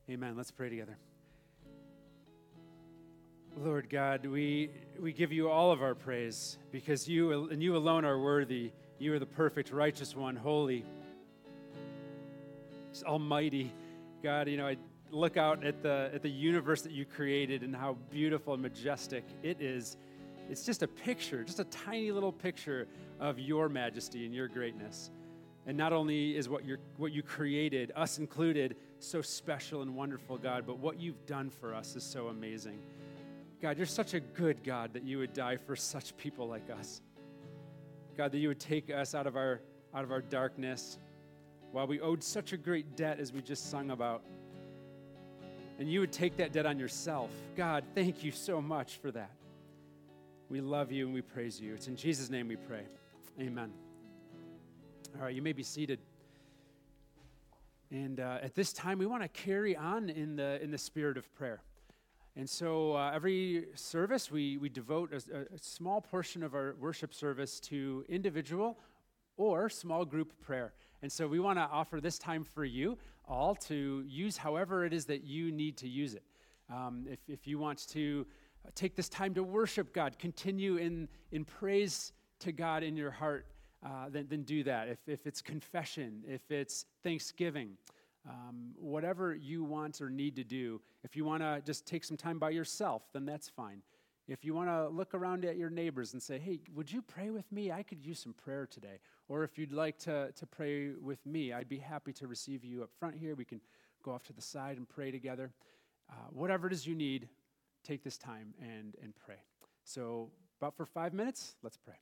Amen. Let's pray together. Lord God, we give you all of our praise because you and you alone are worthy. You are the perfect, righteous one, holy, almighty. God, I look out at the universe that you created and how beautiful and majestic it is. It's just a picture, just a tiny little picture of your majesty and your greatness. And not only is what you created, us included, so special and wonderful, God, but what you've done for us is so amazing. God, you're such a good God that you would die for such people like us. God, that you would take us out of our darkness while we owed such a great debt as we just sung about. And you would take that debt on yourself. God, thank you so much for that. We love you and we praise you. It's in Jesus' name we pray. Amen. All right, you may be seated. And at this time, we want to carry on in the spirit of prayer. And so every service, we devote a small portion of our worship service to individual or small group prayer. And so we want to offer this time for you all to use however it is that you need to use it. If you want to take this time to worship God, continue in praise to God in your heart, then do that. If it's confession, if it's thanksgiving, whatever you want or need to do. If you want to just take some time by yourself, then that's fine. If you want to look around at your neighbors and say, hey, would you pray with me? I could use some prayer today. Or if you'd like to pray with me, I'd be happy to receive you up front here. We can go off to the side and pray together. Whatever it is you need, take this time and pray. So about for 5 minutes, let's pray.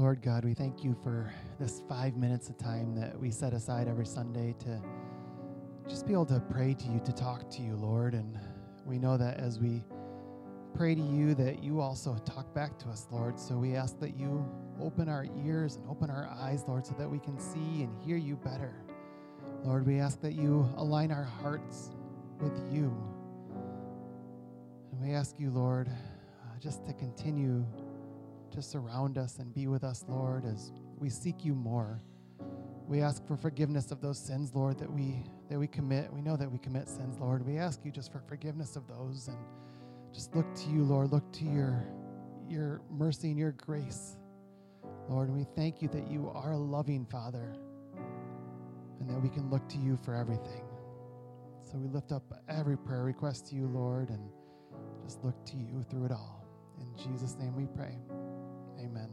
Lord God, we thank you for this 5 minutes of time that we set aside every Sunday to just be able to pray to you, to talk to you, Lord. And we know that as we pray to you, that you also talk back to us, Lord. So we ask that you open our ears and open our eyes, Lord, so that we can see and hear you better. Lord, we ask that you align our hearts with you. And we ask you, Lord, just to continue to surround us and be with us, Lord, as we seek you more. We ask for forgiveness of those sins, Lord, that we commit. We know that we commit sins, Lord. We ask you just for forgiveness of those and just look to you, Lord. Look to your mercy and your grace, Lord. And we thank you that you are a loving Father and that we can look to you for everything. So we lift up every prayer request to you, Lord, and just look to you through it all. In Jesus' name we pray. Amen.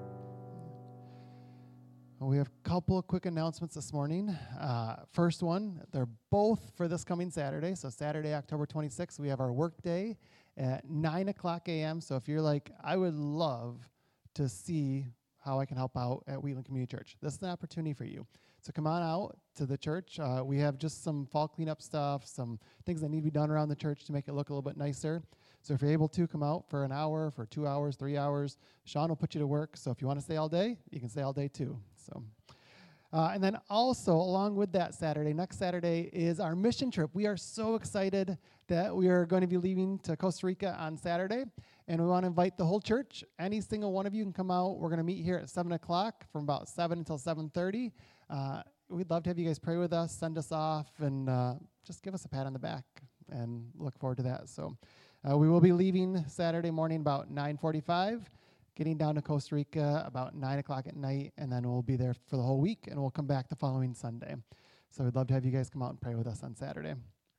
Well, we have a couple of quick announcements this morning. First one, they're both for this coming Saturday. So Saturday, October 26th, we have our work day at 9 o'clock a.m. So if you're like, I would love to see how I can help out at Wheatland Community Church, this is an opportunity for you. So come on out to the church. We have just some fall cleanup stuff, some things that need to be done around the church to make it look a little bit nicer. So if you're able to, come out for an hour, for 2 hours, 3 hours. Sean will put you to work. So if you want to stay all day, you can stay all day too. So, and then also, along with that Saturday, next Saturday is our mission trip. We are so excited that we are going to be leaving to Costa Rica on Saturday. And we want to invite the whole church. Any single one of you can come out. We're going to meet here at 7 o'clock from about 7 until 7:30. We'd love to have you guys pray with us, send us off, and just give us a pat on the back. And look forward to that. So we will be leaving Saturday morning about 9:45, getting down to Costa Rica about 9 o'clock at night, and then we'll be there for the whole week, and we'll come back the following Sunday. So we'd love to have you guys come out and pray with us on Saturday.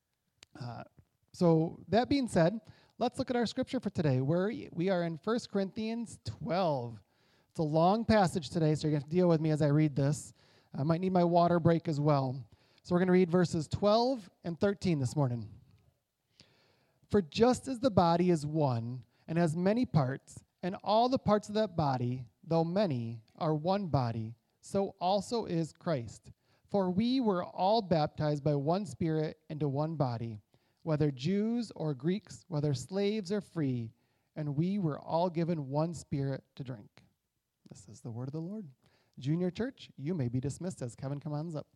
So that being said, let's look at our scripture for today. We are in 1 Corinthians 12. It's a long passage today, so you're going to have to deal with me as I read this. I might need my water break as well. So we're going to read verses 12 and 13 this morning. For just as the body is one and has many parts, and all the parts of that body, though many, are one body, so also is Christ. For we were all baptized by one Spirit into one body, whether Jews or Greeks, whether slaves or free, and we were all given one Spirit to drink. This is the word of the Lord. Junior Church, you may be dismissed as Kevin comes up.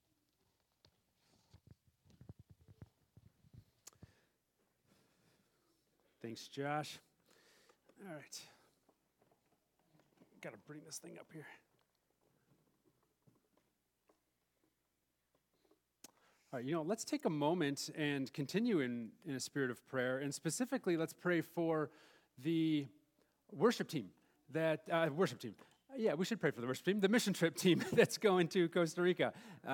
Thanks, Josh. All right. Got to bring this thing up here. All right, let's take a moment and continue in a spirit of prayer. And specifically, let's pray for the worship team. Yeah, we should pray for the worship team, the mission trip team that's going to Costa Rica.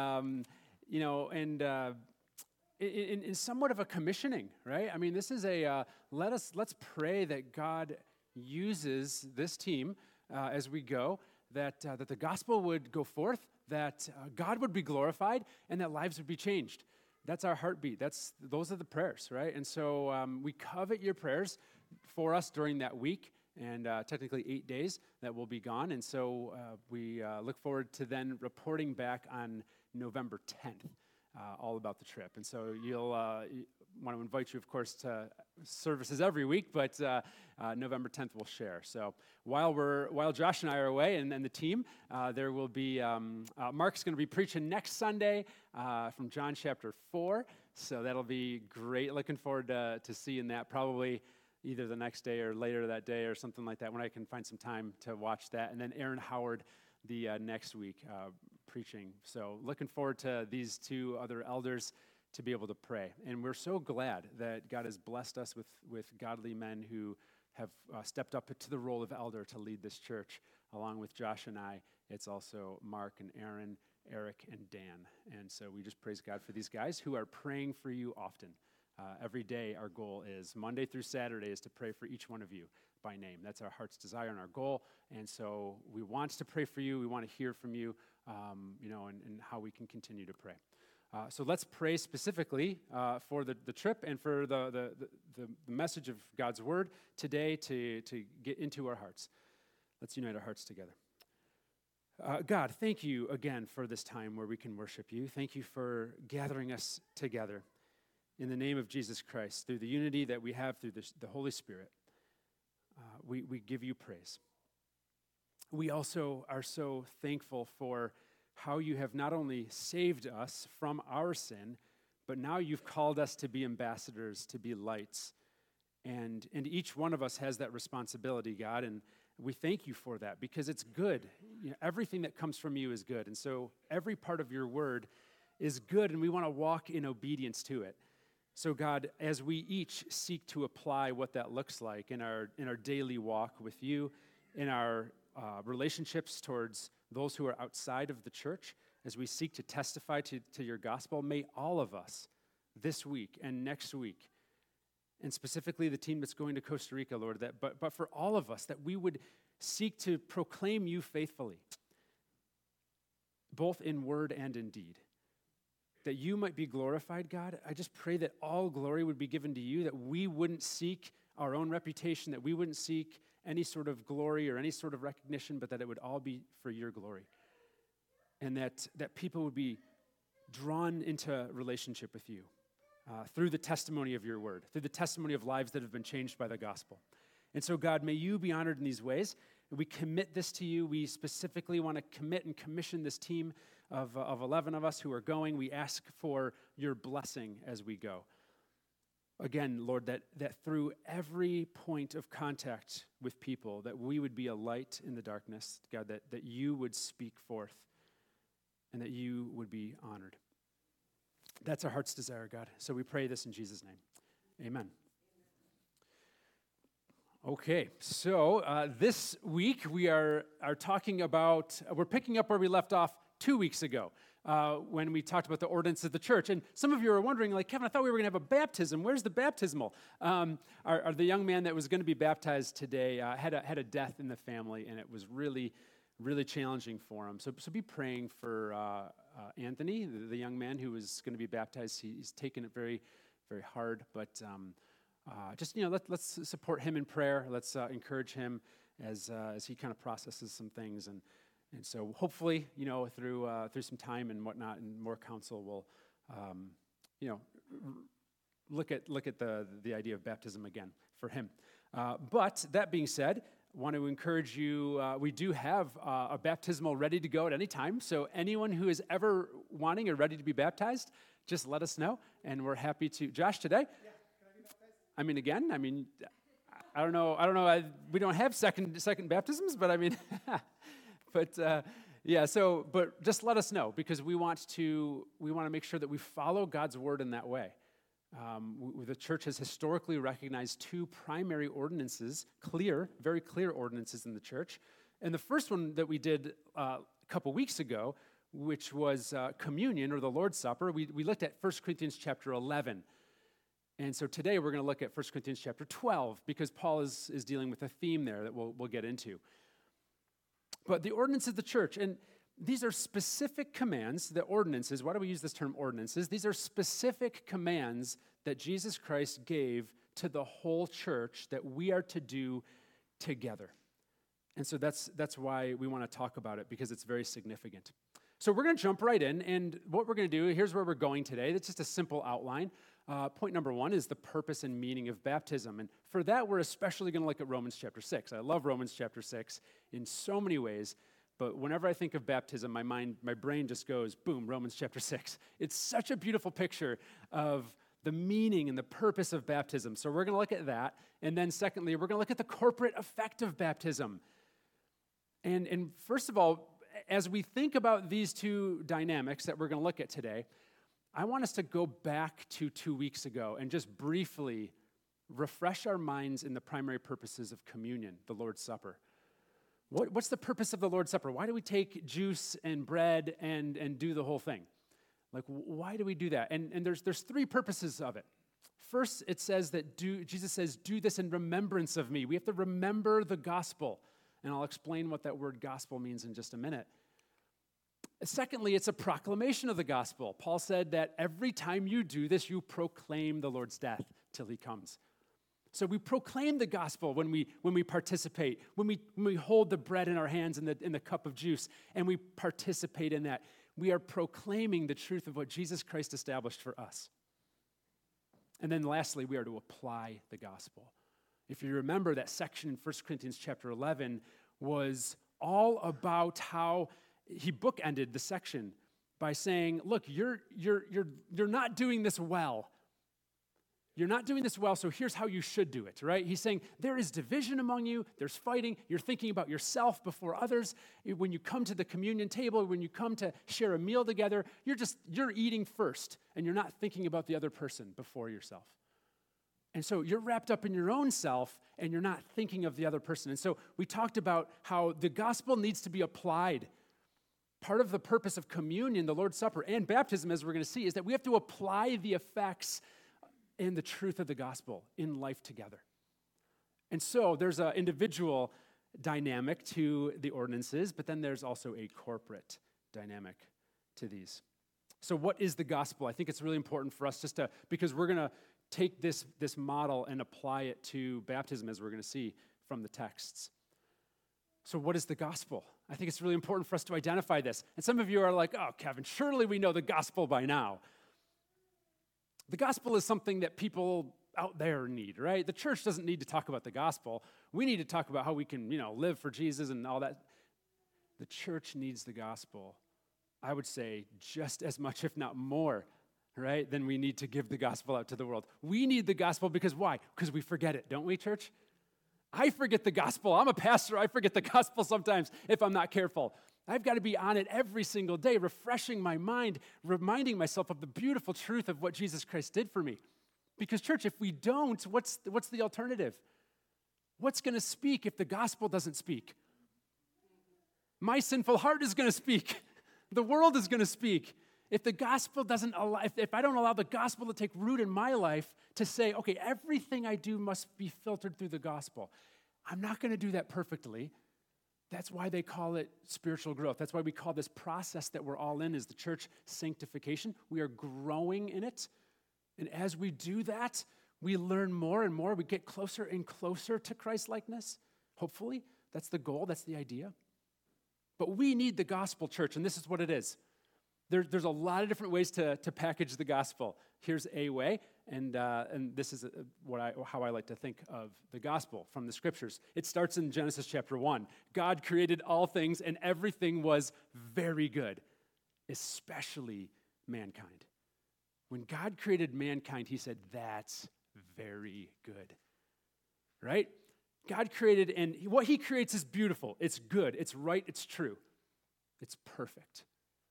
In somewhat of a commissioning, right? I mean, this is let's pray that God uses this team as we go, that the gospel would go forth, that God would be glorified, and that lives would be changed. That's our heartbeat. Those are the prayers, right? And so we covet your prayers for us during that week, and technically 8 days that will be gone. And so we look forward to then reporting back on November 10th. All about the trip. And so you'll want to invite you, of course, to services every week, but November 10th we'll share. So while Josh and I are away and the team, there will be, Mark's going to be preaching next Sunday from John chapter 4. So that'll be great. Looking forward to seeing that probably either the next day or later that day or something like that when I can find some time to watch that. And then Aaron Howard the next week preaching. So looking forward to these two other elders to be able to pray. And we're so glad that God has blessed us with godly men who have stepped up to the role of elder to lead this church. Along with Josh and I, it's also Mark and Aaron, Eric and Dan. And so we just praise God for these guys who are praying for you often. Every day our goal is, Monday through Saturday, is to pray for each one of you by name. That's our heart's desire and our goal. And so we want to pray for you. We want to hear from you, and how we can continue to pray. So let's pray specifically for the trip and for the message of God's word today to get into our hearts. Let's unite our hearts together. God, thank you again for this time where we can worship you. Thank you for gathering us together in the name of Jesus Christ through the unity that we have through the Holy Spirit. We give you praise. We also are so thankful for how you have not only saved us from our sin, but now you've called us to be ambassadors, to be lights. And each one of us has that responsibility, God, and we thank you for that because it's good. You know, everything that comes from you is good. And so every part of your word is good, and we want to walk in obedience to it. So God, as we each seek to apply what that looks like in our daily walk with you, in our relationships towards those who are outside of the church, as we seek to testify to your gospel, may all of us this week and next week, and specifically the team that's going to Costa Rica, Lord, but for all of us, that we would seek to proclaim you faithfully, both in word and in deed, that you might be glorified, God. I just pray that all glory would be given to you, that we wouldn't seek our own reputation, that we wouldn't seek any sort of glory or any sort of recognition, but that it would all be for your glory. And that people would be drawn into relationship with you through the testimony of your word, through the testimony of lives that have been changed by the gospel. And so, God, may you be honored in these ways. We commit this to you. We specifically want to commit and commission this team of 11 of us who are going. We ask for your blessing as we go. Again, Lord, that through every point of contact with people, that we would be a light in the darkness, God, that you would speak forth and that you would be honored. That's our heart's desire, God. So we pray this in Jesus' name. Amen. Okay, so this week we are talking about, we're picking up where we left off 2 weeks ago when we talked about the ordinance of the church. And some of you are wondering, like, Kevin, I thought we were going to have a baptism. Where's the baptismal? The young man that was going to be baptized today had a death in the family, and it was really, really challenging for him. So be praying for Anthony, the young man who was going to be baptized. He's taken it very, very hard, but let's support him in prayer. Let's encourage him as he kind of processes some things, and so hopefully, through some time and whatnot, and more counsel, we'll look at the idea of baptism again for him. But that being said, want to encourage you. We do have a baptismal ready to go at any time. So anyone who is ever wanting or ready to be baptized, just let us know, and we're happy to. Josh, today. Yeah. Can I be baptized? Again. I don't know. We don't have second baptisms, but but just let us know, because we want to make sure that we follow God's word in that way. The church has historically recognized two primary ordinances, very clear ordinances in the church. And the first one that we did a couple weeks ago, which was communion, or the Lord's Supper, we looked at 1 Corinthians chapter 11. And so today we're going to look at 1 Corinthians chapter 12, because Paul is dealing with a theme there that we'll get into. But the ordinance of the church, and these are specific commands, the ordinances. Why do we use this term ordinances? These are specific commands that Jesus Christ gave to the whole church that we are to do together. And so that's why we want to talk about it, because it's very significant. So we're going to jump right in, and what we're going to do, here's where we're going today. That's just a simple outline. Point number one is the purpose and meaning of baptism. And for that, we're especially going to look at Romans chapter 6. I love Romans chapter 6 in so many ways. But whenever I think of baptism, my brain just goes, boom, Romans chapter 6. It's such a beautiful picture of the meaning and the purpose of baptism. So we're going to look at that. And then secondly, we're going to look at the corporate effect of baptism. And first of all, as we think about these two dynamics that we're going to look at today, I want us to go back to 2 weeks ago and just briefly refresh our minds in the primary purposes of communion, the Lord's Supper. What's the purpose of the Lord's Supper? Why do we take juice and bread and do the whole thing? Like, why do we do that? And there's three purposes of it. First, it says that Jesus says, do this in remembrance of me. We have to remember the gospel. And I'll explain what that word gospel means in just a minute. Secondly, it's a proclamation of the gospel. Paul said that every time you do this, you proclaim the Lord's death till he comes. So we proclaim the gospel when we participate, when we hold the bread in our hands and the cup of juice, and we participate in that. We are proclaiming the truth of what Jesus Christ established for us. And then lastly, we are to apply the gospel. If you remember, that section in 1 Corinthians chapter 11 was all about how he bookended the section by saying, look, you're not doing this well. You're not doing this well, so here's how you should do it, right? He's saying there is division among you, there's fighting, you're thinking about yourself before others. When you come to the communion table, when you come to share a meal together, you're eating first, and you're not thinking about the other person before yourself. And so you're wrapped up in your own self, and you're not thinking of the other person. And so we talked about how the gospel needs to be applied. Part of the purpose of communion, the Lord's Supper, and baptism, as we're going to see, is that we have to apply the effects and the truth of the gospel in life together. And so there's an individual dynamic to the ordinances, but then there's also a corporate dynamic to these. So what is the gospel? I think it's really important for us because we're going to take this model and apply it to baptism, as we're going to see from the texts. So what is the gospel? I think it's really important for us to identify this. And some of you are like, oh, Kevin, surely we know the gospel by now. The gospel is something that people out there need, right? The church doesn't need to talk about the gospel. We need to talk about how we can, live for Jesus and all that. The church needs the gospel, I would say, just as much, if not more, right, than we need to give the gospel out to the world. We need the gospel because why? Because we forget it, don't we, church? I forget the gospel. I'm a pastor. I forget the gospel sometimes if I'm not careful. I've got to be on it every single day, refreshing my mind, reminding myself of the beautiful truth of what Jesus Christ did for me. Because, church, if we don't, what's the alternative? What's going to speak if the gospel doesn't speak? My sinful heart is going to speak. The world is going to speak. If the gospel doesn't allow, if I don't allow the gospel to take root in my life to say, okay, everything I do must be filtered through the gospel, I'm not going to do that perfectly. That's why they call it spiritual growth. That's why we call this process that we're all in is the church sanctification. We are growing in it. And as we do that, we learn more and more. We get closer and closer to Christ-likeness, hopefully. That's the goal. That's the idea. But we need the gospel, church, and this is what it is. There's a lot of different ways to package the gospel. Here's a way, and this is how I like to think of the gospel from the scriptures. It starts in Genesis chapter 1. God created all things, and everything was very good, especially mankind. When God created mankind, he said, that's very good, right? God created, and what he creates is beautiful. It's good. It's right. It's true. It's perfect.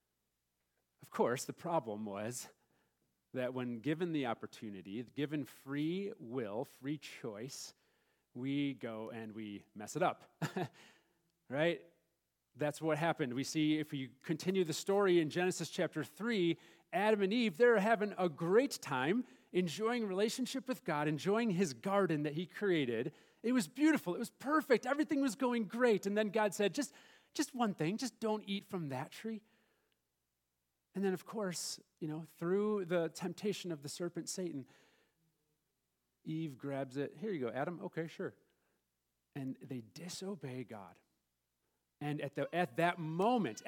Of course, the problem was that when given the opportunity, given free will, free choice, we go and we mess it up, right? That's what happened. We see, if you continue the story in Genesis chapter 3, Adam and Eve, they're having a great time, enjoying relationship with God, enjoying his garden that he created. It was beautiful. It was perfect. Everything was going great. And then God said, just one thing, just don't eat from that tree. And then, of course, through the temptation of the serpent, Satan, Eve grabs it. Here you go, Adam. Okay, sure. And they disobey God. And at that moment,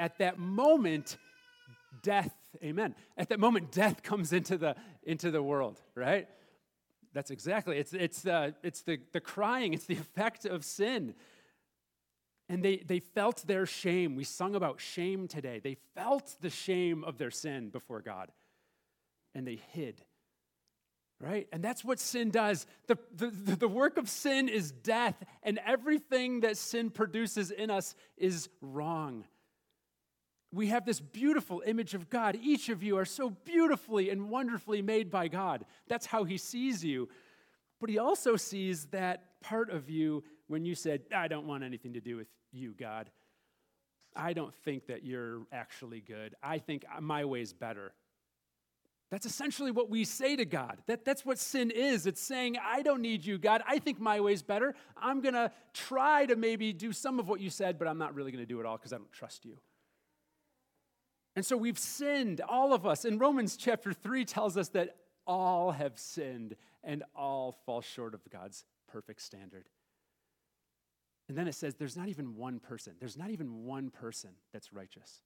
death, amen. At that moment, death comes into the world, right? That's exactly. It's the crying. It's the effect of sin. And they felt their shame. We sung about shame today. They felt the shame of their sin before God. And they hid. Right? And that's what sin does. The work of sin is death. And everything that sin produces in us is wrong. We have this beautiful image of God. Each of you are so beautifully and wonderfully made by God. That's how he sees you. But he also sees that part of you when you said, I don't want anything to do with you, God. I don't think that you're actually good. I think my way's better. That's essentially what we say to God. That's what sin is. It's saying, I don't need you, God. I think my way's better. I'm going to try to maybe do some of what you said, but I'm not really going to do it all because I don't trust you. And so we've sinned, all of us. And Romans chapter 3 tells us that all have sinned and all fall short of God's perfect standard. And then it says there's not even one person. There's not even one person that's righteous.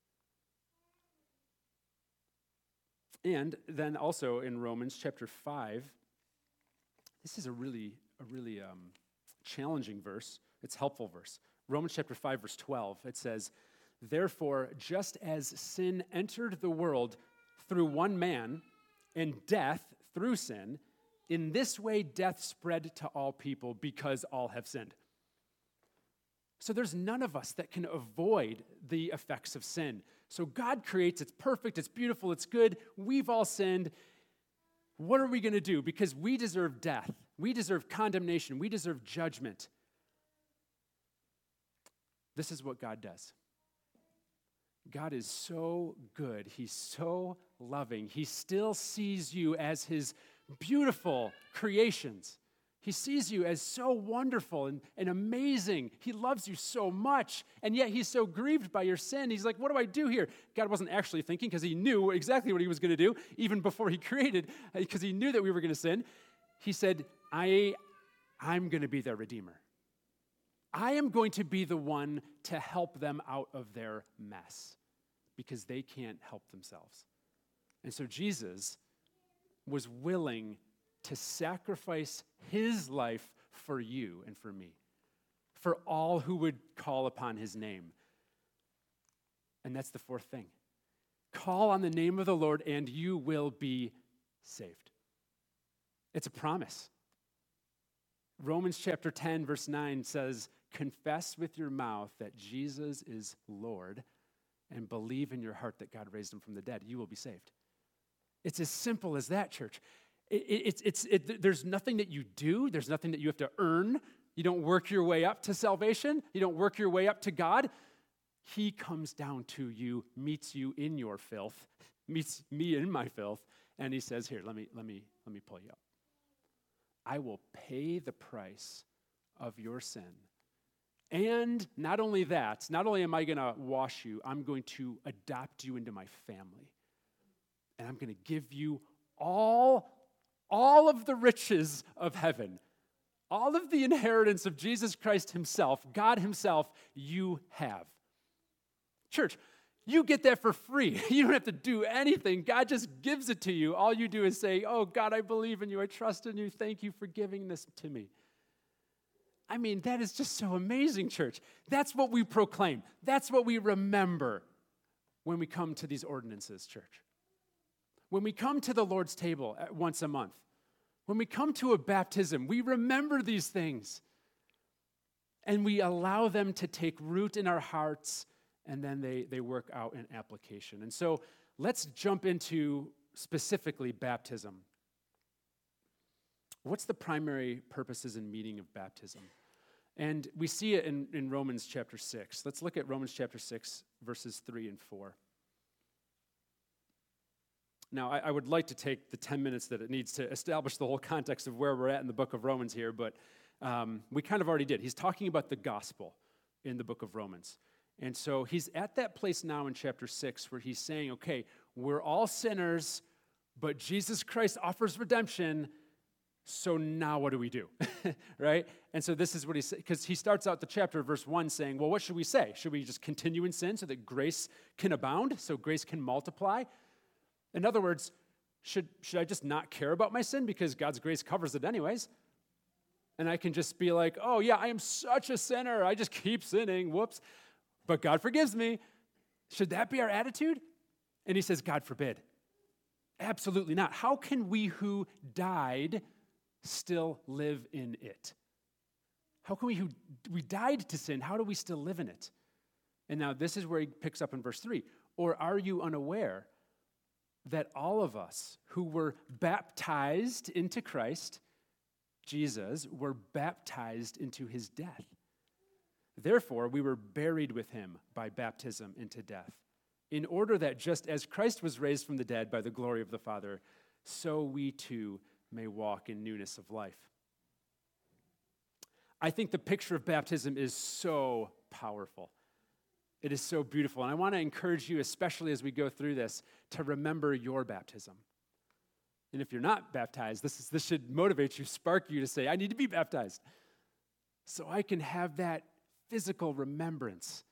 And then also in Romans chapter 5, this is a really challenging verse. It's a helpful verse. Romans chapter 5, verse 12, it says, "Therefore, just as sin entered the world through one man, and death through sin, in this way death spread to all people because all have sinned." So there's none of us that can avoid the effects of sin. So God creates, it's perfect, it's beautiful, it's good. We've all sinned. What are we going to do? Because we deserve death. We deserve condemnation. We deserve judgment. This is what God does. God is so good. He's so loving. He still sees you as his beautiful creations. He sees you as so wonderful and amazing. He loves you so much, and yet he's so grieved by your sin. He's like, what do I do here? God wasn't actually thinking because he knew exactly what he was going to do, even before he created, because he knew that we were going to sin. He said, I'm going to be their redeemer. I am going to be the one to help them out of their mess because they can't help themselves. And so Jesus was willing to sacrifice his life for you and for me, for all who would call upon his name. And that's the fourth thing. Call on the name of the Lord and you will be saved. It's a promise. Romans chapter 10, verse 9 says, "Confess with your mouth that Jesus is Lord and believe in your heart that God raised him from the dead. You will be saved." It's as simple as that, church. There's nothing that you do. There's nothing that you have to earn. You don't work your way up to salvation. You don't work your way up to God. He comes down to you, meets you in your filth, meets me in my filth, and he says, "Here, let me pull you up. I will pay the price of your sin. And not only that, not only am I going to wash you, I'm going to adopt you into my family. And I'm going to give you all of the riches of heaven, all of the inheritance of Jesus Christ himself, God himself, you have." Church, you get that for free. You don't have to do anything. God just gives it to you. All you do is say, "Oh, God, I believe in you. I trust in you. Thank you for giving this to me." I mean, that is just so amazing, church. That's what we proclaim. That's what we remember when we come to these ordinances, church. When we come to the Lord's table once a month, when we come to a baptism, we remember these things. And we allow them to take root in our hearts, and then they work out in application. And so let's jump into specifically baptism. What's the primary purposes and meaning of baptism? And we see it in Romans chapter 6. Let's look at Romans chapter 6, verses 3 and 4. Now, I would like to take the 10 minutes that it needs to establish the whole context of where we're at in the book of Romans here, but we kind of already did. He's talking about the gospel in the book of Romans. And so he's at that place now in chapter 6 where he's saying, okay, we're all sinners, but Jesus Christ offers redemption, so now what do we do? Right? And so this is what he said, because he starts out the chapter, verse 1, saying, well, what should we say? Should we just continue in sin so that grace can abound, so grace can multiply? In other words, should I just not care about my sin because God's grace covers it anyways? And I can just be like, oh yeah, I am such a sinner. I just keep sinning. Whoops. But God forgives me. Should that be our attitude? And he says, God forbid. Absolutely not. How can we who died still live in it? How can we who died to sin, how do we still live in it? And now this is where he picks up in verse 3. Or are you unaware that all of us who were baptized into Christ, Jesus, were baptized into his death? Therefore, we were buried with him by baptism into death, in order that just as Christ was raised from the dead by the glory of the Father, so we too may walk in newness of life. I think the picture of baptism is so powerful. It is so beautiful. And I want to encourage you, especially as we go through this, to remember your baptism. And if you're not baptized, this should motivate you, spark you to say, I need to be baptized so I can have that physical remembrance.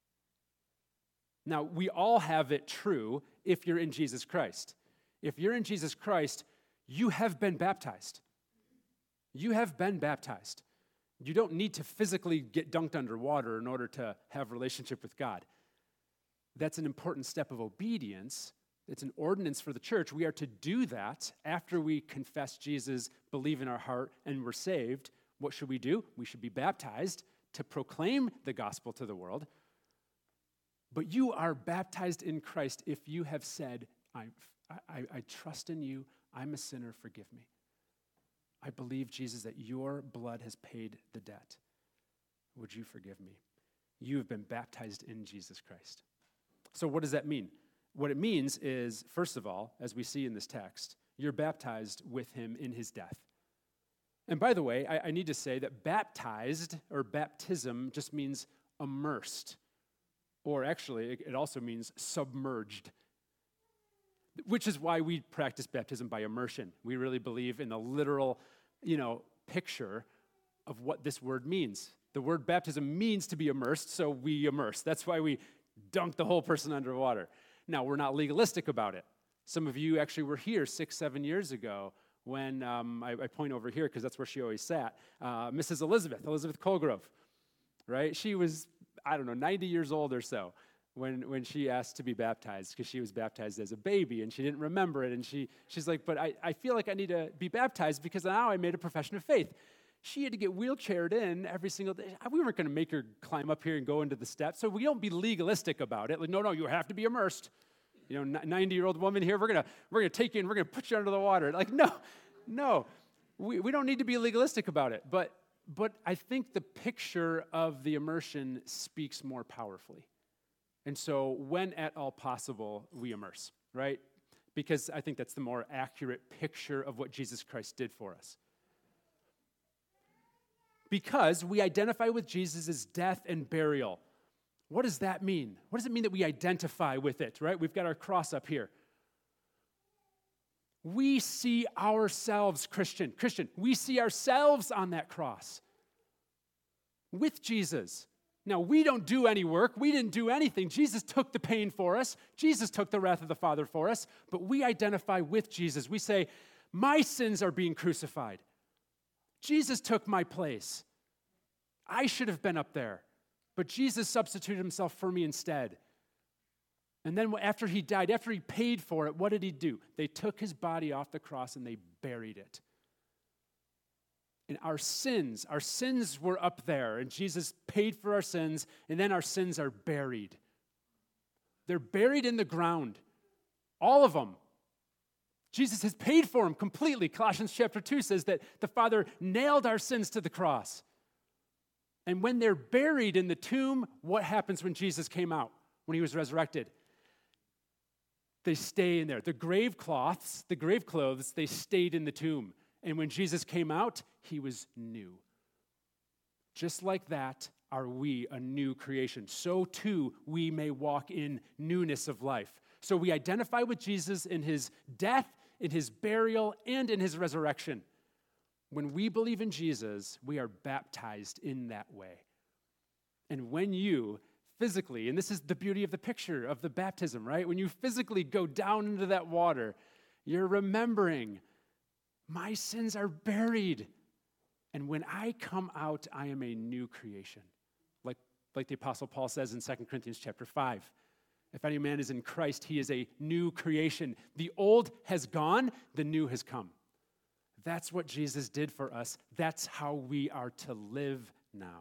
Now, we all have it true if you're in Jesus Christ. If you're in Jesus Christ, you have been baptized. You have been baptized. You don't need to physically get dunked underwater in order to have a relationship with God. That's an important step of obedience. It's an ordinance for the church. We are to do that after we confess Jesus, believe in our heart, and we're saved. What should we do? We should be baptized to proclaim the gospel to the world. But you are baptized in Christ if you have said, I trust in you, I'm a sinner, forgive me. I believe, Jesus, that your blood has paid the debt. Would you forgive me? You have been baptized in Jesus Christ. So what does that mean? What it means is, first of all, as we see in this text, you're baptized with him in his death. And by the way, I need to say that baptized or baptism just means immersed. Or actually, it also means submerged, which is why we practice baptism by immersion. We really believe in the literal, picture of what this word means. The word baptism means to be immersed, so we immerse. That's why we dunk the whole person underwater. Now, we're not legalistic about it. Some of you actually were here 6-7 years ago when, I point over here because that's where she always sat, Mrs. Elizabeth Colgrove, right? She was, 90 years old or so when she asked to be baptized because she was baptized as a baby and she didn't remember it. And she's like, but I feel like I need to be baptized because now I made a profession of faith. She had to get wheelchaired in every single day. We weren't going to make her climb up here and go into the steps, so we don't be legalistic about it. Like, no, you have to be immersed. 90-year-old woman here, we're gonna take you and we're gonna put you under the water. Like, no, we don't need to be legalistic about it. But I think the picture of the immersion speaks more powerfully. And so when at all possible, we immerse, right? Because I think that's the more accurate picture of what Jesus Christ did for us. Because we identify with Jesus' death and burial. What does that mean? What does it mean that we identify with it, right? We've got our cross up here. We see ourselves, Christian, we see ourselves on that cross with Jesus. Now, we don't do any work. We didn't do anything. Jesus took the pain for us. Jesus took the wrath of the Father for us. But we identify with Jesus. We say, my sins are being crucified. Jesus took my place. I should have been up there, but Jesus substituted himself for me instead. And then after he died, after he paid for it, what did he do? They took his body off the cross and they buried it. And our sins were up there, and Jesus paid for our sins, and then our sins are buried. They're buried in the ground, all of them. Jesus has paid for them completely. Colossians chapter 2 says that the Father nailed our sins to the cross. And when they're buried in the tomb, what happens when Jesus came out, when he was resurrected? They stay in there. The grave clothes, they stayed in the tomb. And when Jesus came out, he was new. Just like that are we a new creation. So too we may walk in newness of life. So we identify with Jesus in his death, in his burial, and in his resurrection. When we believe in Jesus, we are baptized in that way. And when you physically, and this is the beauty of the picture of the baptism, right? When you physically go down into that water, you're remembering, my sins are buried. And when I come out, I am a new creation. Like the Apostle Paul says in 2 Corinthians chapter 5. If any man is in Christ, he is a new creation. The old has gone, the new has come. That's what Jesus did for us. That's how we are to live now.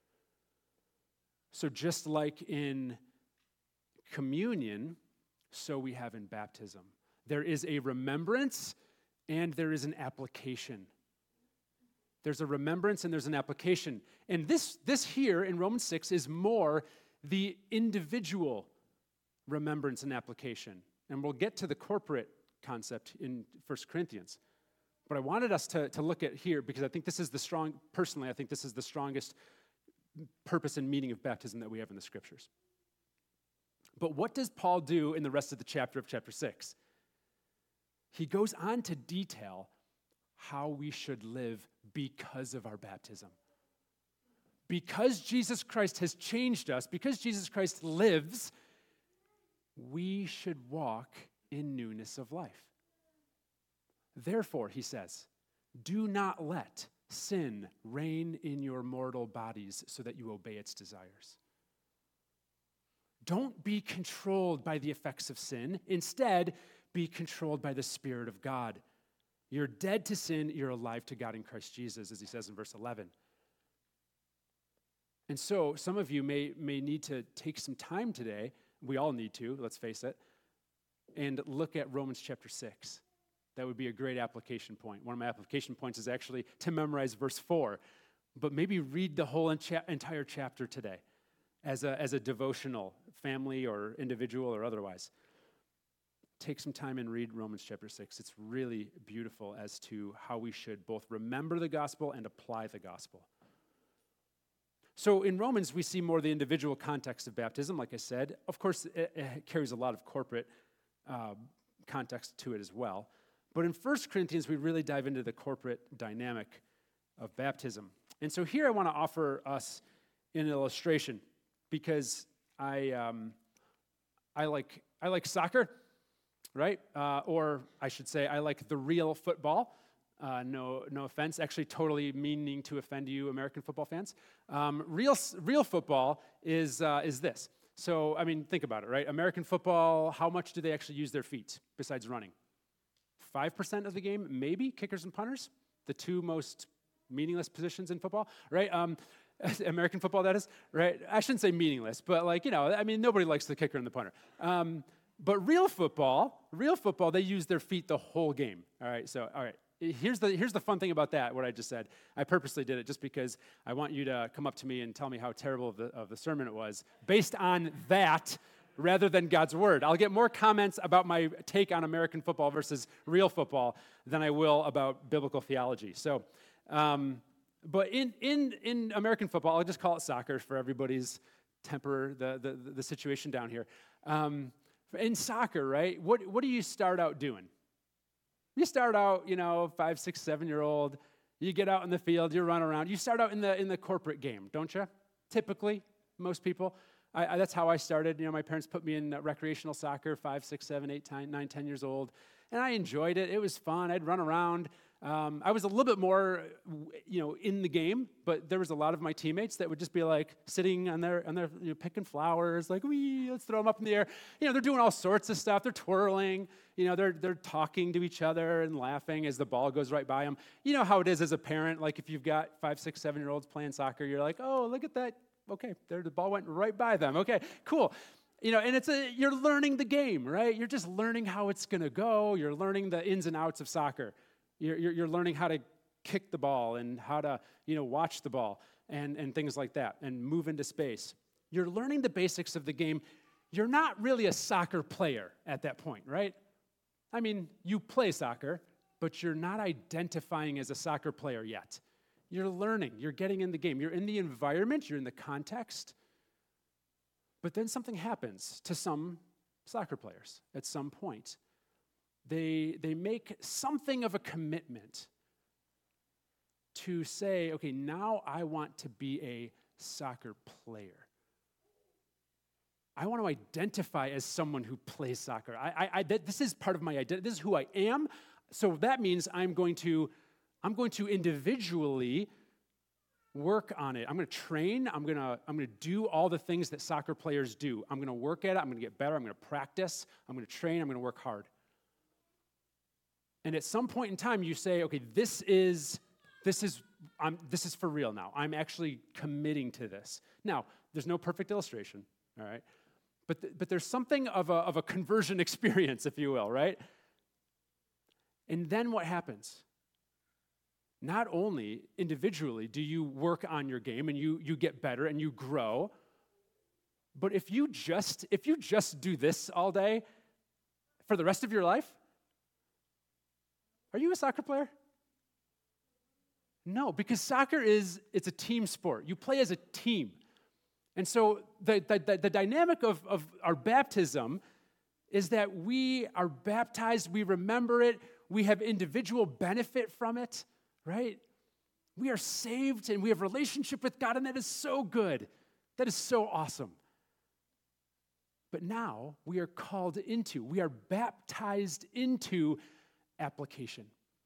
So just like in communion, so we have in baptism. There is a remembrance and there is an application. There's a remembrance and there's an application. And this here in Romans 6 is more the individual remembrance and application. And we'll get to the corporate concept in 1 Corinthians. But I wanted us to look at here because I think this is personally, I think this is the strongest purpose and meaning of baptism that we have in the scriptures. But what does Paul do in the rest of the chapter of chapter 6? he goes on to detail how we should live because of our baptism. Because Jesus Christ has changed us, because Jesus Christ lives, we should walk in newness of life. Therefore, he says, do not let sin reign in your mortal bodies so that you obey its desires. Don't be controlled by the effects of sin. Instead, be controlled by the Spirit of God. You're dead to sin, you're alive to God in Christ Jesus, as he says in verse 11. And so some of you may need to take some time today, we all need to, let's face it, and look at Romans chapter 6. That would be a great application point. One of my application points is actually to memorize verse 4, but maybe read the whole entire chapter today as a devotional, family or individual or otherwise. Take some time and read Romans chapter 6. It's really beautiful as to how we should both remember the gospel and apply the gospel. So in Romans, we see more the individual context of baptism, like I said. Of course, it carries a lot of corporate context to it as well. But in 1 Corinthians, we really dive into the corporate dynamic of baptism. And so here I want to offer us an illustration because I like soccer, right? Or I should say I like the real football. No offense, actually totally meaning to offend you American football fans. Real football is this. So, I mean, think about it, right? American football, how much do they actually use their feet besides running? 5% of the game, maybe, kickers and punters, the two most meaningless positions in football, right? American football, that is, right? I shouldn't say meaningless, but nobody likes the kicker and the punter. But real football, they use their feet the whole game, all right? So, all right, here's the fun thing about that, what I just said. I purposely did it just because I want you to come up to me and tell me how terrible of the sermon it was, based on that, rather than God's word. I'll get more comments about my take on American football versus real football than I will about biblical theology. So, but in American football, I'll just call it soccer for everybody's temper the situation down here. In soccer, right? What do you start out doing? You start out, 5, 6, 7-year-old. You get out in the field, you run around. You start out in the corporate game, don't you? Typically, most people. That's how I started. My parents put me in recreational soccer, 5, 6, 7, 8, 9, 10 years old, and I enjoyed it. It was fun. I'd run around. I was a little bit more, in the game, but there was a lot of my teammates that would just be like sitting on their picking flowers, like, wee, let's throw them up in the air. They're doing all sorts of stuff. They're twirling. They're talking to each other and laughing as the ball goes right by them. You know how it is as a parent. Like if you've got 5, 6, 7-year-olds playing soccer, you're like, oh, look at that. Okay, there the ball went right by them. Okay, cool. And you're learning the game, right? You're just learning how it's going to go. You're learning the ins and outs of soccer. You're learning how to kick the ball and how to, watch the ball and things like that and move into space. You're learning the basics of the game. You're not really a soccer player at that point, right? I mean, you play soccer, but you're not identifying as a soccer player yet. You're learning. You're getting in the game. You're in the environment. You're in the context. But then something happens to some soccer players at some point. They make something of a commitment to say, okay, now I want to be a soccer player. I want to identify as someone who plays soccer. This is part of my identity. This is who I am. So that means I'm going to individually work on it. I'm going to train. I'm going to do all the things that soccer players do. I'm going to work at it. I'm going to get better. I'm going to practice. I'm going to train. I'm going to work hard. And at some point in time, you say, okay, this is for real now. I'm actually committing to this. Now, there's no perfect illustration, all right? But there's something of a conversion experience, if you will, right? And then what happens? Not only individually do you work on your game and you get better and you grow, but if you just do this all day for the rest of your life, are you a soccer player? No, because soccer it's a team sport. You play as a team. And so the dynamic of our baptism is that we are baptized, we remember it, we have individual benefit from it, right? We are saved and we have relationship with God, and that is so good. That is so awesome. But now we are called into, we are baptized into application.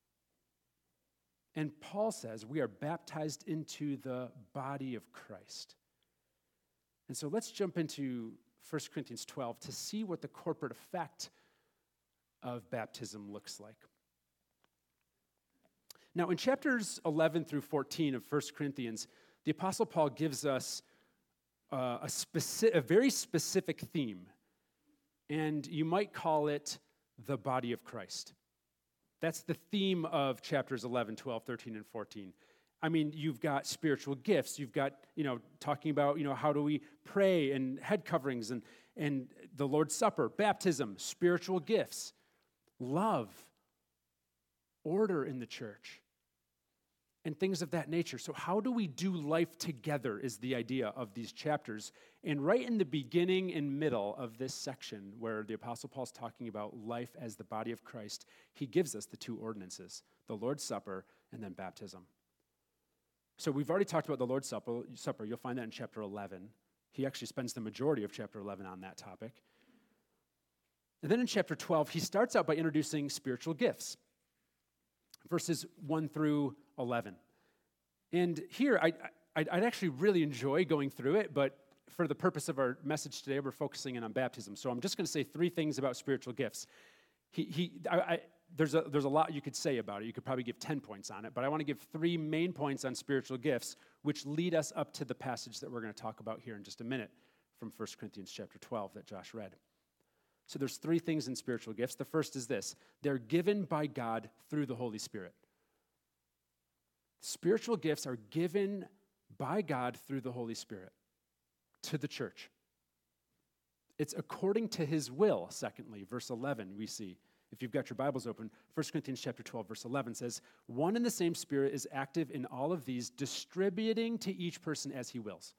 And Paul says we are baptized into the body of Christ. And so let's jump into 1 Corinthians 12 to see what the corporate effect of baptism looks like. Now, in chapters 11 through 14 of 1 Corinthians, the Apostle Paul gives us a very specific theme, and you might call it the body of Christ. That's the theme of chapters 11, 12, 13, and 14. I mean, you've got spiritual gifts. You've got, talking about, how do we pray and head coverings and the Lord's Supper, baptism, spiritual gifts, love, order in the church, and things of that nature. So how do we do life together is the idea of these chapters. And right in the beginning and middle of this section where the Apostle Paul's talking about life as the body of Christ, he gives us the two ordinances, the Lord's Supper and then baptism. So we've already talked about the Lord's Supper. You'll find that in chapter 11. He actually spends the majority of chapter 11 on that topic. And then in chapter 12, he starts out by introducing spiritual gifts, verses 1 through 11. And here, I'd actually really enjoy going through it, but for the purpose of our message today, we're focusing in on baptism. So I'm just going to say three things about spiritual gifts. There's a lot you could say about it. You could probably give 10 points on it, but I want to give three main points on spiritual gifts, which lead us up to the passage that we're going to talk about here in just a minute from 1 Corinthians chapter 12 that Josh read. So there's three things in spiritual gifts. The first is this: they're given by God through the Holy Spirit. Spiritual gifts are given by God through the Holy Spirit to the church. It's according to his will, secondly. Verse 11, we see, if you've got your Bibles open, 1 Corinthians chapter 12, verse 11 says, "One and the same Spirit is active in all of these, distributing to each person as he wills."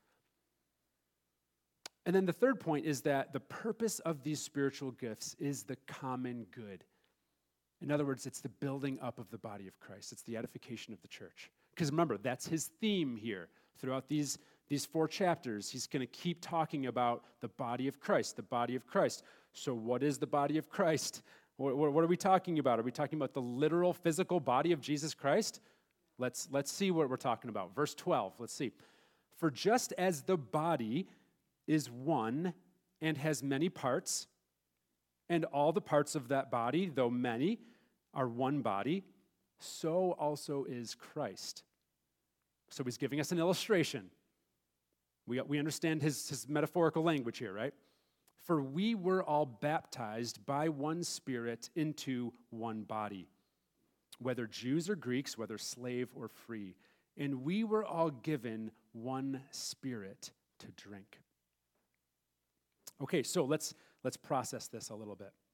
And then the third point is that the purpose of these spiritual gifts is the common good. In other words, it's the building up of the body of Christ. It's the edification of the church. Because remember, that's his theme here. Throughout these 4 chapters, he's going to keep talking about the body of Christ, the body of Christ. So what is the body of Christ? What are we talking about? Are we talking about the literal physical body of Jesus Christ? Let's see what we're talking about. Verse 12, let's see. "For just as the body is one and has many parts, and all the parts of that body, though many, are one body, so also is Christ." So he's giving us an illustration. We understand his metaphorical language here, right? "For we were all baptized by one Spirit into one body, whether Jews or Greeks, whether slave or free, and we were all given one Spirit to drink." Okay, so let's process this a little bit.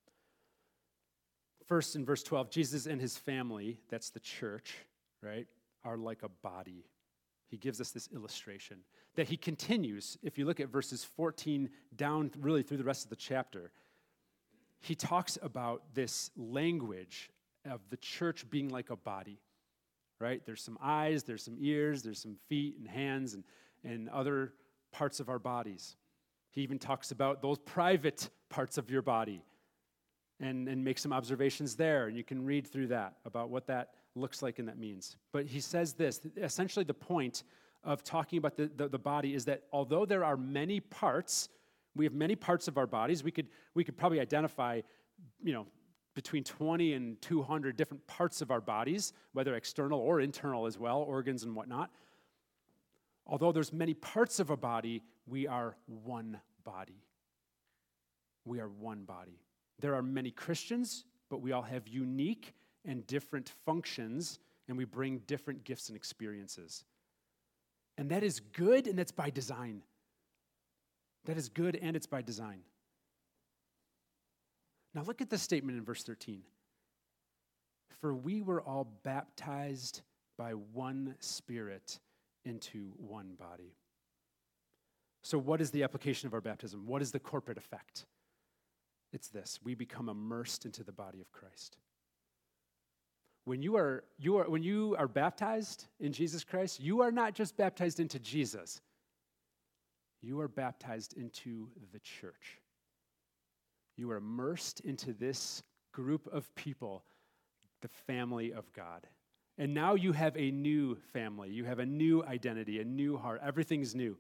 First, in verse 12, Jesus and his family, that's the church, right, are like a body. He gives us this illustration that he continues. If you look at verses 14 down really through the rest of the chapter, he talks about this language of the church being like a body, right? There's some eyes, there's some ears, there's some feet and hands and other parts of our bodies. He even talks about those private parts of your body and makes some observations there. And you can read through that about what that looks like and that means. But he says this, essentially the point of talking about the body is that although there are many parts, we have many parts of our bodies, we could probably identify, between 20 and 200 different parts of our bodies, whether external or internal as well, organs and whatnot. Although there's many parts of a body, we are one body. We are one body. There are many Christians, but we all have unique and different functions, and we bring different gifts and experiences. And that is good, and that's by design. That is good, and it's by design. Now look at this statement in verse 13. "For we were all baptized by one Spirit into one body." So what is the application of our baptism? What is the corporate effect? It's this: we become immersed into the body of Christ. When you are baptized in Jesus Christ, you are not just baptized into Jesus. You are baptized into the church. You are immersed into this group of people, the family of God. And now you have a new family. You have a new identity, a new heart. Everything's new.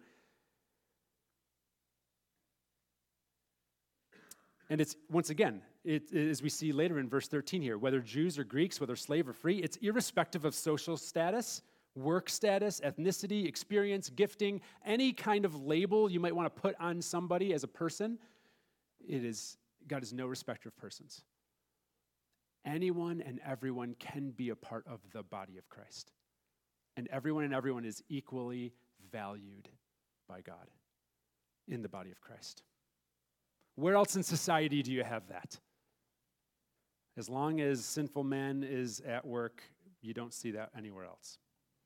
And it's, once again, as we see later in verse 13 here, whether Jews or Greeks, whether slave or free, it's irrespective of social status, work status, ethnicity, experience, gifting, any kind of label you might want to put on somebody as a person. God is no respecter of persons. Anyone and everyone can be a part of the body of Christ. And everyone is equally valued by God in the body of Christ. Where else in society do you have that? As long as sinful man is at work, you don't see that anywhere else.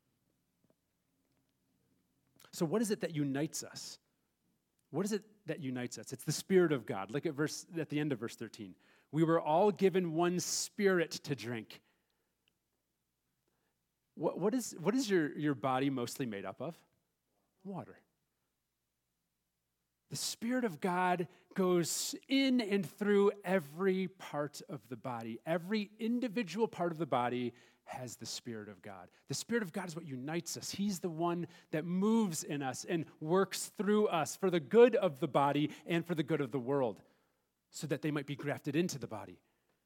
So what is it that unites us? What is it that unites us? It's the Spirit of God. Look at the end of verse 13. We were all given one Spirit to drink. What is your body mostly made up of? Water. The Spirit of God goes in and through every part of the body. Every individual part of the body has the Spirit of God. The Spirit of God is what unites us. He's the one that moves in us and works through us for the good of the body and for the good of the world, so that they might be grafted into the body.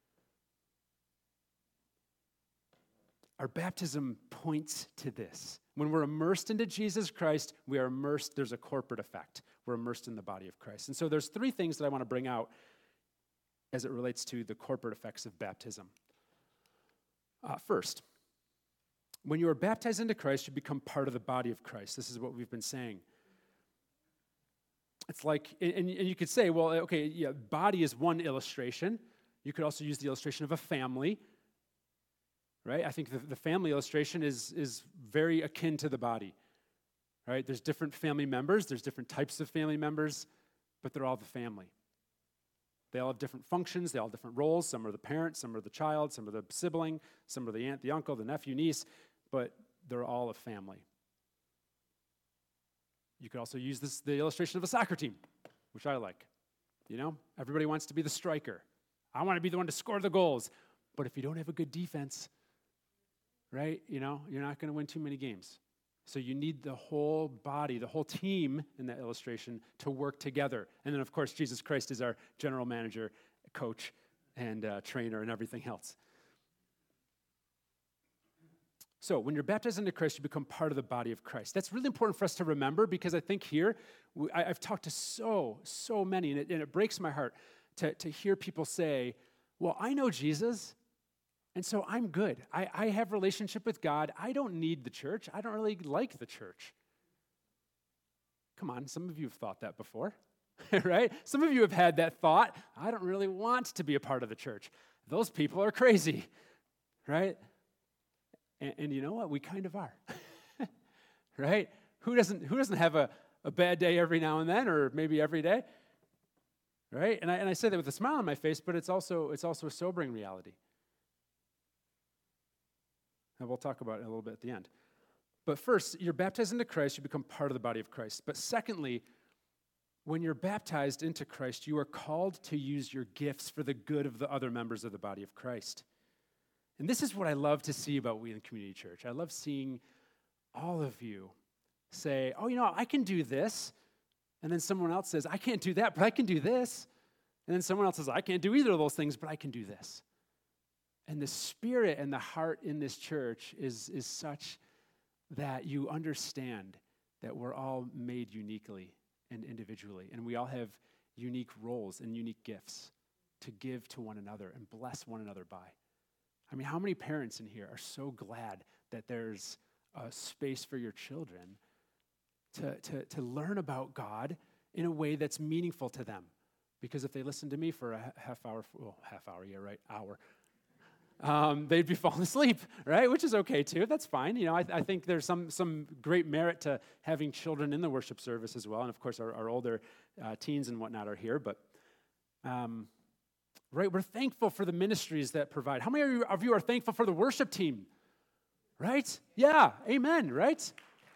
Our baptism points to this. When we're immersed into Jesus Christ, we are immersed, there's a corporate effect. We're immersed in the body of Christ. And so there's three things that I want to bring out as it relates to the corporate effects of baptism. First, when you are baptized into Christ, you become part of the body of Christ. This is what we've been saying. It's like, and you could say, well, okay, yeah, body is one illustration. You could also use the illustration of a family, right? I think the family illustration is very akin to the body, right? There's different family members, there's different types of family members, but they're all the family. They all have different functions, they all have different roles. Some are the parent, some are the child, some are the sibling, some are the aunt, the uncle, the nephew, niece, but they're all a family. You could also use the illustration of a soccer team, which I like. You know, everybody wants to be the striker. I want to be the one to score the goals. But if you don't have a good defense, right, you know, you're not going to win too many games. So you need the whole body, the whole team in that illustration to work together. And then, of course, Jesus Christ is our general manager, coach, and trainer, and everything else. So when you're baptized into Christ, you become part of the body of Christ. That's really important for us to remember, because I think here, I've talked to so many, and it breaks my heart to hear people say, well, I know Jesus, and so I'm good. I have a relationship with God. I don't need the church. I don't really like the church. Come on, some of you have thought that before, right? Some of you have had that thought, I don't really want to be a part of the church. Those people are crazy, right? And you know what? We kind of are, right? Who doesn't have a bad day every now and then, or maybe every day, right? And I say that with a smile on my face, but it's also a sobering reality. And we'll talk about it a little bit at the end. But first, you're baptized into Christ, you become part of the body of Christ. But secondly, when you're baptized into Christ, you are called to use your gifts for the good of the other members of the body of Christ. And this is what I love to see about Wheeling Community Church. I love seeing all of you say, oh, you know, I can do this. And then someone else says, I can't do that, but I can do this. And then someone else says, I can't do either of those things, but I can do this. And the spirit and the heart in this church is such that you understand that we're all made uniquely and individually. And we all have unique roles and unique gifts to give to one another and bless one another by. I mean, how many parents in here are so glad that there's a space for your children to learn about God in a way that's meaningful to them? Because if they listen to me for a hour, they'd be falling asleep, right? Which is okay too. That's fine. You know, I think there's some great merit to having children in the worship service as well. And of course, our older teens and whatnot are here. But right? We're thankful for the ministries that provide. How many of you are thankful for the worship team, right? Yeah, amen, right?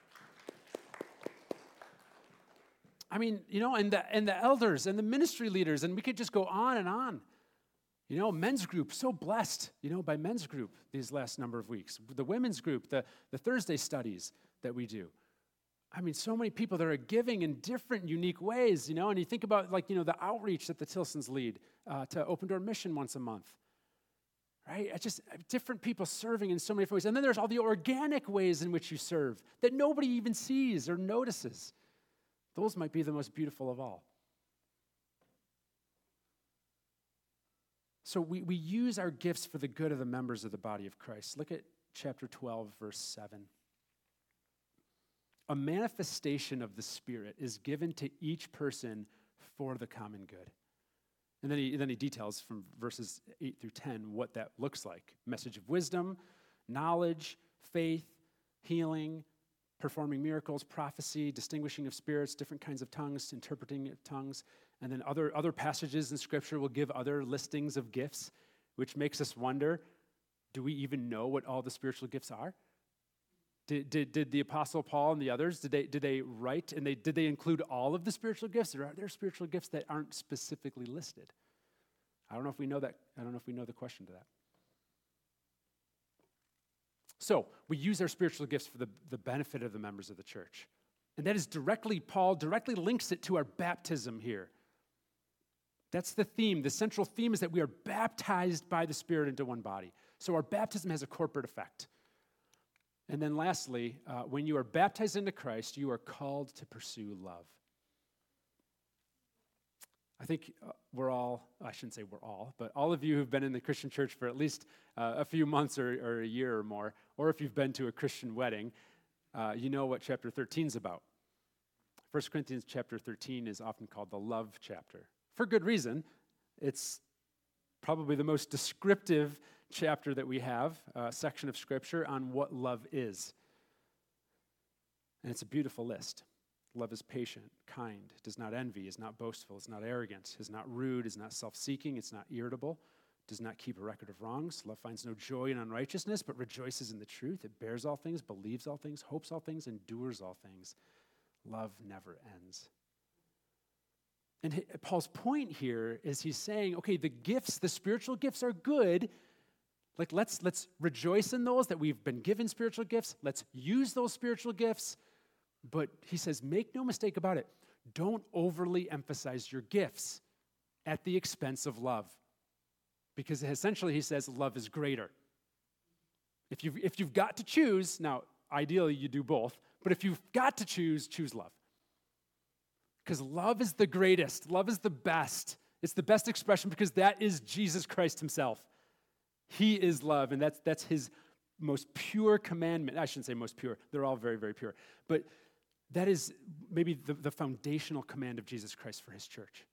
I mean, and the elders and the ministry leaders, and we could just go on and on. Men's group, so blessed, by men's group these last number of weeks. The women's group, the Thursday studies that we do. I mean, so many people that are giving in different, unique ways, and you think about, the outreach that the Tilsons lead to Open Door Mission once a month, right? It's just different people serving in so many different ways. And then there's all the organic ways in which you serve that nobody even sees or notices. Those might be the most beautiful of all. So we use our gifts for the good of the members of the body of Christ. Look at chapter 12, verse 7. A manifestation of the Spirit is given to each person for the common good. And then he details from verses 8 through 10 what that looks like. Message of wisdom, knowledge, faith, healing, performing miracles, prophecy, distinguishing of spirits, different kinds of tongues, interpreting of tongues. And then other passages in Scripture will give other listings of gifts, which makes us wonder, do we even know what all the spiritual gifts are? Did the Apostle Paul and the others, did they write, and did they include all of the spiritual gifts, or are there spiritual gifts that aren't specifically listed? I don't know if we know that. I don't know if we know the question to that. So we use our spiritual gifts for the benefit of the members of the church. And that is Paul directly links it to our baptism here. That's the theme. The central theme is that we are baptized by the Spirit into one body. So our baptism has a corporate effect. And then lastly, when you are baptized into Christ, you are called to pursue love. I think I shouldn't say we're all, but all of you who've been in the Christian church for at least a few months or a year or more, or if you've been to a Christian wedding, you know what chapter 13 is about. 1 Corinthians chapter 13 is often called the love chapter. For good reason. It's probably the most descriptive chapter that we have, a section of Scripture on what love is. And it's a beautiful list. Love is patient, kind, does not envy, is not boastful, is not arrogant, is not rude, is not self-seeking, it's not irritable, does not keep a record of wrongs. Love finds no joy in unrighteousness, but rejoices in the truth. It bears all things, believes all things, hopes all things, endures all things. Love never ends. And Paul's point here is he's saying, okay, the gifts, the spiritual gifts are good. Like let's rejoice in those that we've been given spiritual gifts. Let's use those spiritual gifts. But he says, make no mistake about it. Don't overly emphasize your gifts at the expense of love. Because essentially he says love is greater. If you've got to choose, now ideally you do both, but if you've got to choose love. Because love is the greatest. Love is the best. It's the best expression because that is Jesus Christ himself. He is love, and that's his most pure commandment. I shouldn't say most pure. They're all very, very pure. But that is maybe the foundational command of Jesus Christ for his church.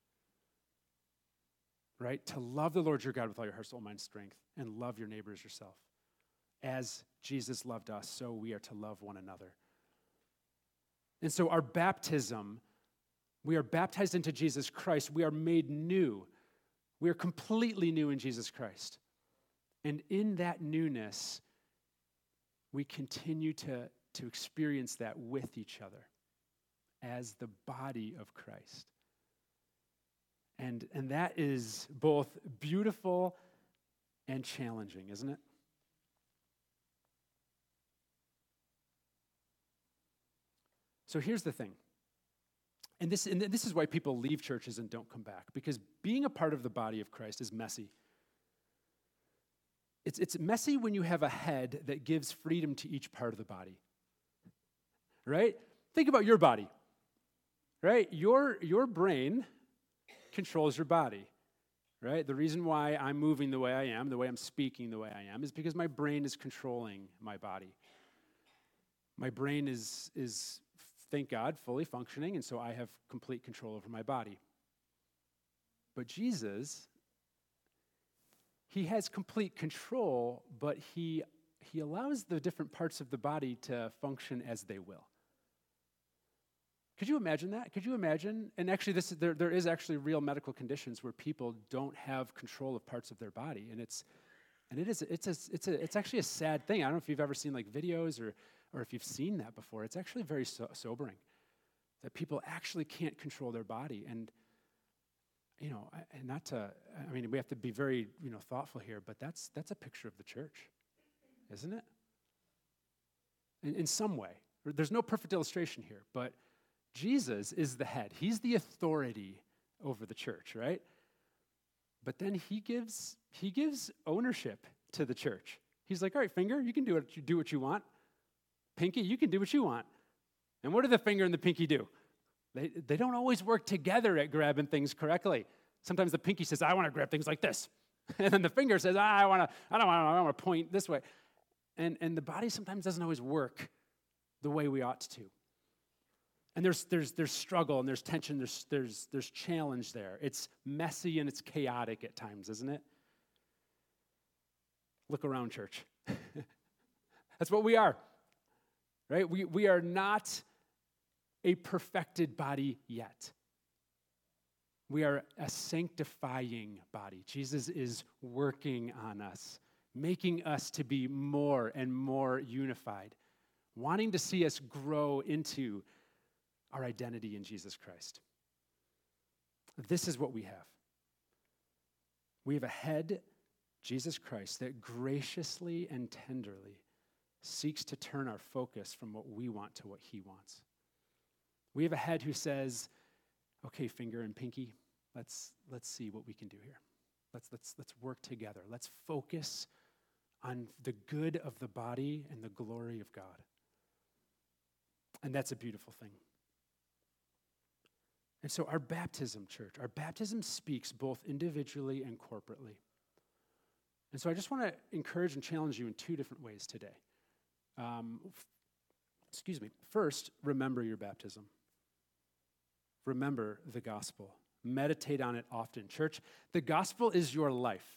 Right? To love the Lord your God with all your heart, soul, mind, strength, and love your neighbor as yourself. As Jesus loved us, so we are to love one another. And so our baptism, we are baptized into Jesus Christ. We are made new. We are completely new in Jesus Christ. And in that newness, we continue to experience that with each other as the body of Christ. And that is both beautiful and challenging, isn't it? So here's the thing. And this is why people leave churches and don't come back, because being a part of the body of Christ is messy. It's messy when you have a head that gives freedom to each part of the body. Right? Think about your body. Right? Your brain controls your body. Right? The reason why I'm moving the way I am, the way I'm speaking the way I am, is because my brain is controlling my body. My brain is thank God, fully functioning, and so I have complete control over my body. But Jesus, he has complete control, but he allows the different parts of the body to function as they will. Could you imagine that? Could you imagine? And actually, there is actually real medical conditions where people don't have control of parts of their body, and it's actually a sad thing. I don't know if you've ever seen like videos or if you've seen that before. It's actually very sobering that people actually can't control their body, and we have to be very thoughtful here, but that's a picture of the church, isn't it? In some way, there's no perfect illustration here, but Jesus is the head. He's the authority over the church, right? But then he gives ownership to the church. He's like, all right, finger, you can do what you want. Pinky, you can do what you want. And what do the finger and the pinky do? They don't always work together at grabbing things correctly. Sometimes the pinky says, I want to grab things like this. And then the finger says, I want to point this way. And the body sometimes doesn't always work the way we ought to. And there's struggle and there's tension, there's challenge there. It's messy and it's chaotic at times, isn't it? Look around, church. That's what we are, right? We are not a perfected body yet. We are a sanctifying body. Jesus is working on us, making us to be more and more unified, wanting to see us grow into our identity in Jesus Christ. This is what we have. We have a head, Jesus Christ, that graciously and tenderly seeks to turn our focus from what we want to what he wants. We have a head who says, okay, finger and pinky, let's see what we can do here. Let's work together. Let's focus on the good of the body and the glory of God. And that's a beautiful thing. And so our baptism, church, our baptism speaks both individually and corporately. And so I just want to encourage and challenge you in two different ways today. First, remember your baptism. Remember the gospel. Meditate on it often. Church, the gospel is your life.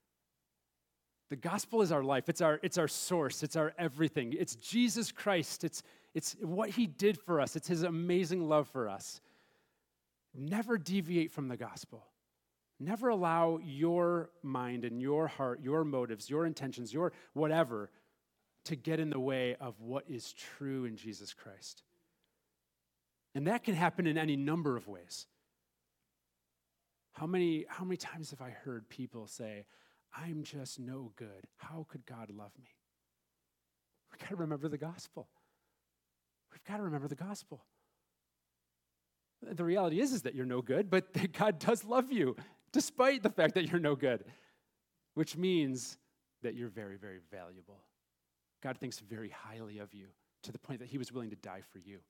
The gospel is our life. It's our source. It's our everything. It's Jesus Christ. It's what he did for us. It's his amazing love for us. Never deviate from the gospel. Never allow your mind and your heart, your motives, your intentions, your whatever, to get in the way of what is true in Jesus Christ. And that can happen in any number of ways. How many times have I heard people say, I'm just no good. How could God love me? We've got to remember the gospel. We've got to remember the gospel. The reality is that you're no good, but that God does love you, despite the fact that you're no good, which means that you're very, very valuable. God thinks very highly of you to the point that he was willing to die for you.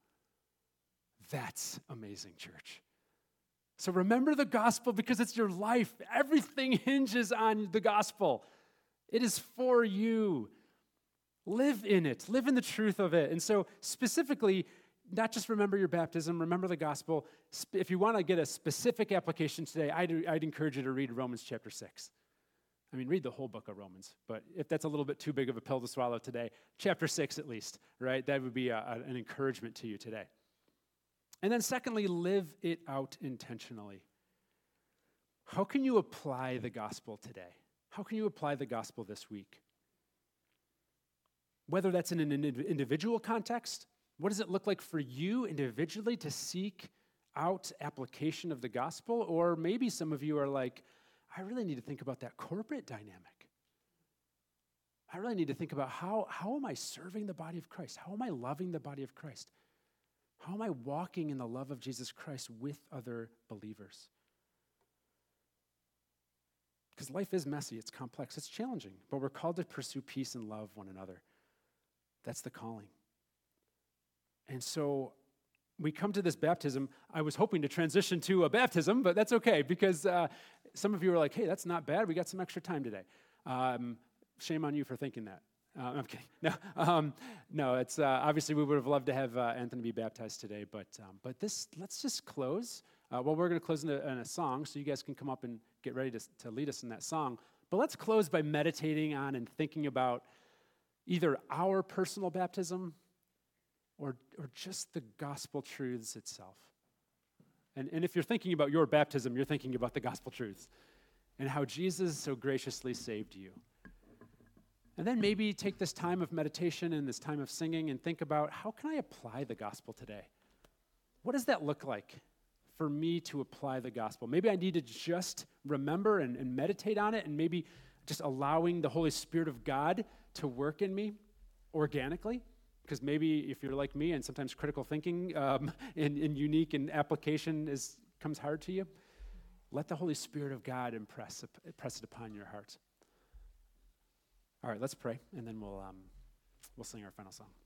That's amazing, church. So remember the gospel because it's your life. Everything hinges on the gospel. It is for you. Live in it. Live in the truth of it. And so specifically, not just remember your baptism, remember the gospel. If you want to get a specific application today, I'd encourage you to read Romans chapter 6. Read the whole book of Romans, but if that's a little bit too big of a pill to swallow today, chapter 6 at least, right? That would be an encouragement to you today. And then secondly, live it out intentionally. How can you apply the gospel today? How can you apply the gospel this week? Whether that's in an individual context, what does it look like for you individually to seek out application of the gospel? Or maybe some of you are like, I really need to think about that corporate dynamic. I really need to think about how am I serving the body of Christ? How am I loving the body of Christ? How am I walking in the love of Jesus Christ with other believers? Because life is messy, it's complex, it's challenging, but we're called to pursue peace and love one another. That's the calling. And so we come to this baptism. I was hoping to transition to a baptism, but that's okay because some of you are like, hey, that's not bad. We got some extra time today. Shame on you for thinking that. I'm kidding. No, it's obviously we would have loved to have Anthony be baptized today, but let's just close. We're going to close in a song, so you guys can come up and get ready to lead us in that song. But let's close by meditating on and thinking about either our personal baptism or just the gospel truths itself? And if you're thinking about your baptism, you're thinking about the gospel truths and how Jesus so graciously saved you. And then maybe take this time of meditation and this time of singing and think about, how can I apply the gospel today? What does that look like for me to apply the gospel? Maybe I need to just remember and meditate on it, and maybe just allowing the Holy Spirit of God to work in me organically. Because maybe if you're like me and sometimes critical thinking and unique and application comes hard to you, let the Holy Spirit of God impress it upon your heart. All right, let's pray, and then we'll sing our final song.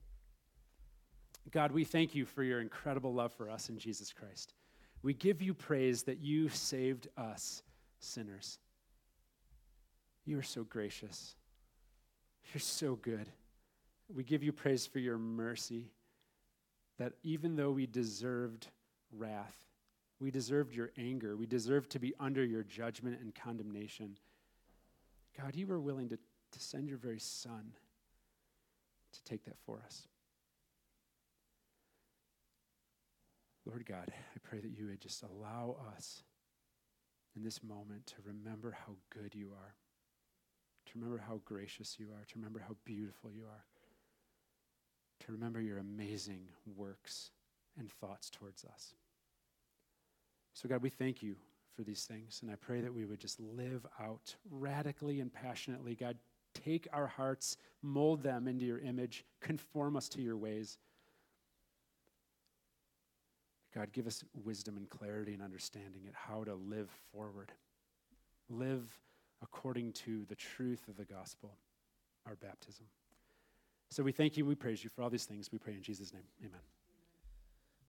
God, we thank you for your incredible love for us in Jesus Christ. We give you praise that you saved us sinners. You are so gracious. You're so good. We give you praise for your mercy, that even though we deserved wrath, we deserved your anger, we deserved to be under your judgment and condemnation, God, you were willing to send your very Son to take that for us. Lord God, I pray that you would just allow us in this moment to remember how good you are, to remember how gracious you are, to remember how beautiful you are, to remember your amazing works and thoughts towards us. So God, we thank you for these things, and I pray that we would just live out radically and passionately. God, take our hearts, mold them into your image, conform us to your ways. God, give us wisdom and clarity and understanding at how to live forward. Live according to the truth of the gospel, our baptism. So we thank you and we praise you for all these things. We pray in Jesus' name. Amen.